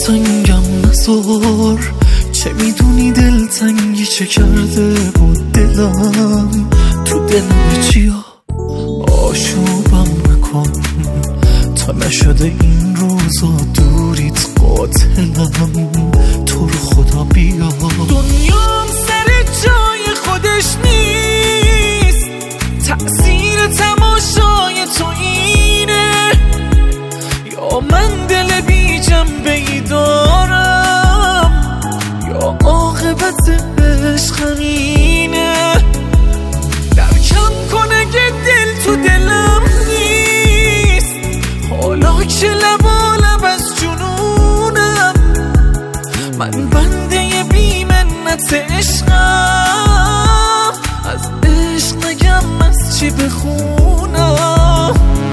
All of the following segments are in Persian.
دلتنگم نذار، چه میدونی دلتنگی چه کرده بود دلم، تو دلم چیا آشوبم نکن، تا نشده این روزا دوریت قاتلم، تو رو خدا بیا. دنیام سر جای خودش نیست، تأثیر تماشای تو اینه، یا من دل بی جنبه ای دارم، یا عاقبت عشق همینه. درکم کنه که دل تو دلم نیست، حالا که لبالب از جنونم، من بنده بی منت عشقم، از عشق نگم از چی بخونم.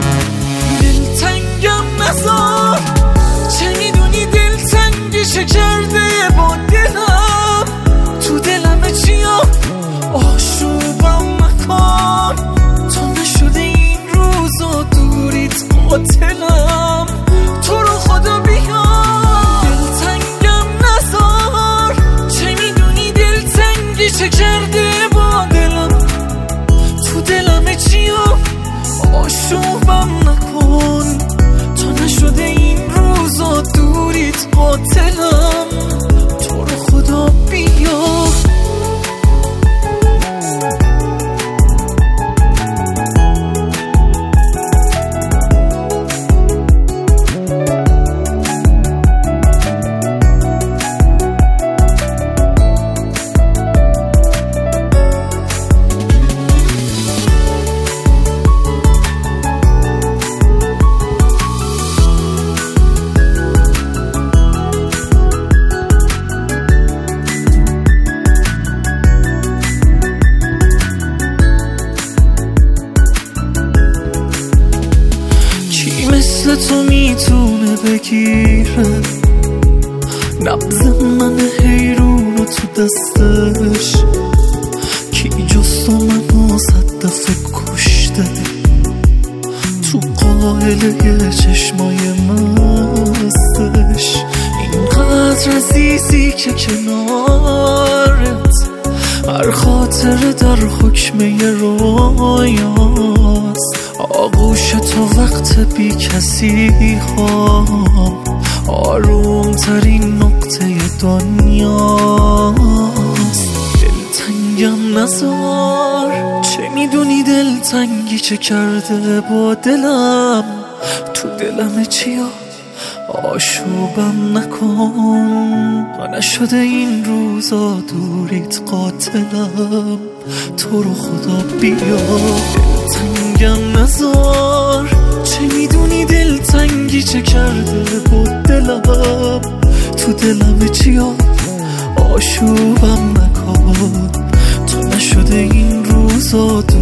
دلتنگم نذار، چه میدونی دلتنگی چه کرده با دلم، تو دلم چیا آشوبم نکن، تا نشده این روزا دوریت قاتلم، تو رو خدا بیا. دلتنگم نذار، چه میدونی دلتنگی چه کرده با دلم، تو دلم چیا آشوبم نکن، تا نشده این روزا دوریت قاتلم، تو رو خدا بیا. مثل تو میتونه بگیره نبض من حیرون رو تو دستش، کی جز تو منو 100 دفعه کشته، تو قاهله چشمای مستش، اینقدر عزیزی که کنارت، هر خاطره در حکمه رویاست، آغوش تو وقت بی کسی خواب، آروم ترین نقطه دنیاست. دلتنگم نذار، چه میدونی دلتنگی چه کرده با دلم، تو دلم چیا آشوبم نکن، تا نشده این روزا دوریت قاتلم، تو رو خدا بیا. دلتنگم نذار، چه میدونی دلتنگی چه کرده با دلم، تو دلم چیا آشوبم نکن، تا نشده این روزا